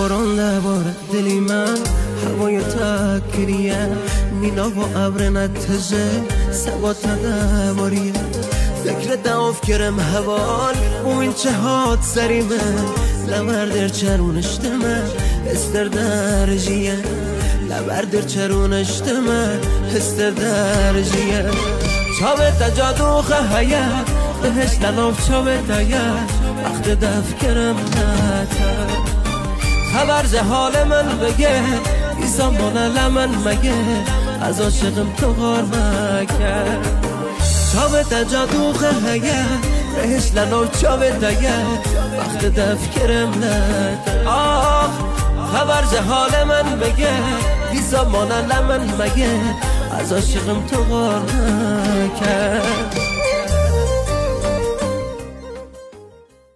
قرآن لبار دلی من هوای تکریه مینا و عبر نتجه سبات ندماریه فکر دعاف کرم هوال و این چه هات سریمه لبر در چرونشتمه استر درجیه لبر در چرونشتمه استر درجیه چاوه تجادوخه هیه بهش لناف چاوه تایه وقت دف کرم نتر خبر زه حال من بگه ای زمانه لمن مگه از عاشقم تو غار مکرد چاوه تجادوخه هیه بهش لناف چاوه تایه وقت دف کرم نتر آخ خبر زه حال من بگه ای زمانه لمن مگه از عاشقم تو غار مکرد